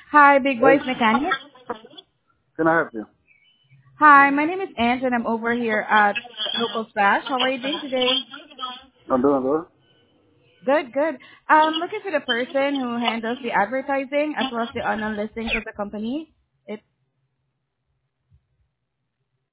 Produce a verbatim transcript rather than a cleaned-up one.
Hi, Big Hey, Boys Mechanic. can I help you? Hi, my name is Ange and I'm over here at Local Splash. How are you doing today? I'm doing good. Good, good. I'm looking for the person who handles the advertising as well as the online listings of the company.